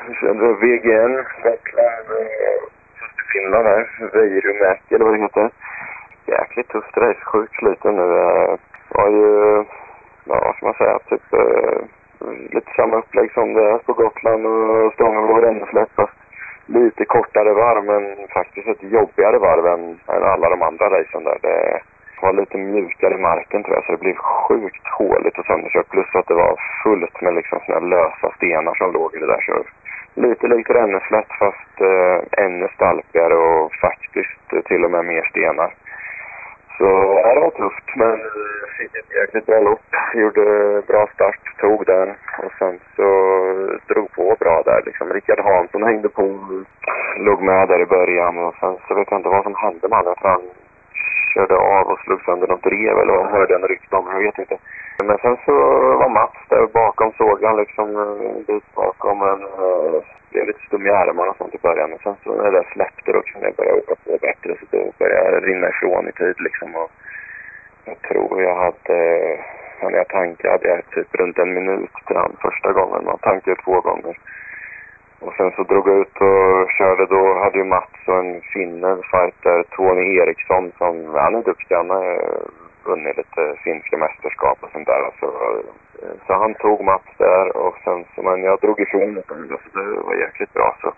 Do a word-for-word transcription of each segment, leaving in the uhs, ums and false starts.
Vi körde V G N, Gotland, först i Finland här, Veirumäki eller vad det heter. Jäkligt tufft race, sjukt sliten nu. Det var ju, ja, vad ska man säga, typ lite samma upplägg som det är på Gotland och Stångenbro och Ränneslätt, fast lite kortare varv, men faktiskt ett jobbigare varv än, än alla de andra racen där. Det var lite mjukare i marken tror jag, så det blev sjukt håligt och sönderkört, plus att det var fullt med liksom såna lösa stenar som låg i det där. Så lite likt Ränneslätt, fast eh, ännu stalpigare och faktiskt eh, till och med mer stenar. Så ja, det var tufft, men fick ett jäkligt bra lopp. Gjorde bra start, tog den och sen så drog på bra där liksom. Rickard Hansson hängde på, låg med där i början och sen så vet jag inte vad som hände med han. Jag tror han körde av och slog sönder något drev eller vad, hörde en rykt om, jag vet inte. Men sen så var Mats där bakom, såg han liksom en bit bakom, en blev lite stum i armarna och sånt i början. Och sen så när det släppte då kunde jag börja åka på bättre, så då började jag rinna ifrån i tid liksom. Och jag tror jag hade, när jag tankade hade jag typ runt en minut till den första gången. Man tankade två gånger. Och sen så drog jag ut och körde, då hade ju Mats och en finne fighter, Tony Eriksson, som han är duktig, han har vunnit lite finska mästerskap och sånt där. Så, så han tog Mats där och sen så, men jag drog ifrån lite, så det var jäkligt bra. Så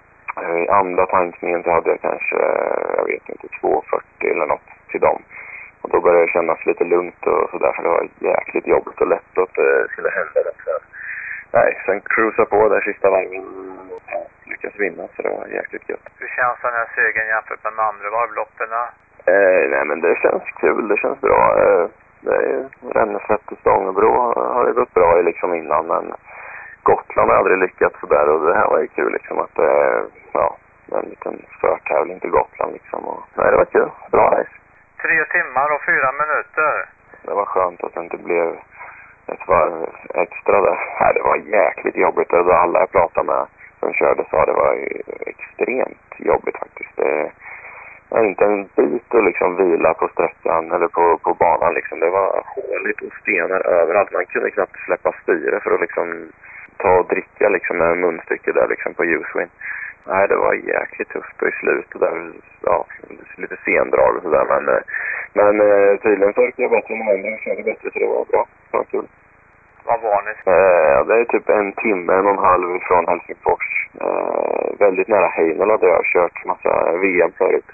i andra tankningen så hade jag kanske, jag vet inte, två fyrtio eller något till dem. Och då började det kännas lite lugnt och sådär, för det var jäkligt jobbigt och lätt att det skulle hända det. Så nej, sen cruisa på där sista varven och ja, lyckas vinna, så det var jäkligt gött. Hur känns den här segern jämfört med de andra varvlopperna? Eh, nej men det känns kul, det känns bra. Eh, det är Ränneslätt och Stångenbro har det gått bra i liksom innan, men Gotland har aldrig lyckats sådär, och det här var ju kul liksom att det eh, ja, en liten förtävling till Gotland liksom. Och, nej, det var kul, bra race. Tre timmar och fyra minuter. Det var skönt att det inte blev ett varv extra där. Nej, det var jäkligt jobbigt, och alla jag pratade med som körde sa det var extremt jobbigt faktiskt. Det var inte en bit att liksom vila på sträckan eller på, på banan liksom. Det var håligt och stenar överallt. Man kunde knappt släppa styre för att liksom ta och dricka liksom med munstycke där liksom på Uswin. Nej, det var jäkligt tufft, och i slutet där, ja, lite sendrag och sådär, men, men tydligen så orkade jag bättre än andra, jag körde bättre, så det var bra. Det var kul. Vad var ni? Eh, det är typ en timme, en och en halv från Helsingfors. Eh, väldigt nära Heinola där jag har kört massa V M förut.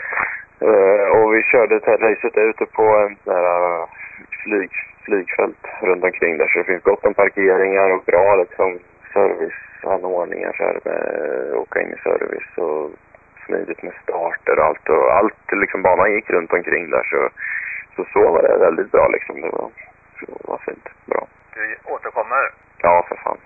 Eh, och vi körde det här racet ute på en nära flyg, flygfält runt omkring där, så det finns gott om parkeringar och bra liksom serviceanordningar så här, med åka in i service och smidigt med starter och allt, och allt liksom, banan gick runt omkring där, så så, så var det väldigt bra liksom. Det var, det var fint, bra. Du återkommer? Ja, för fan.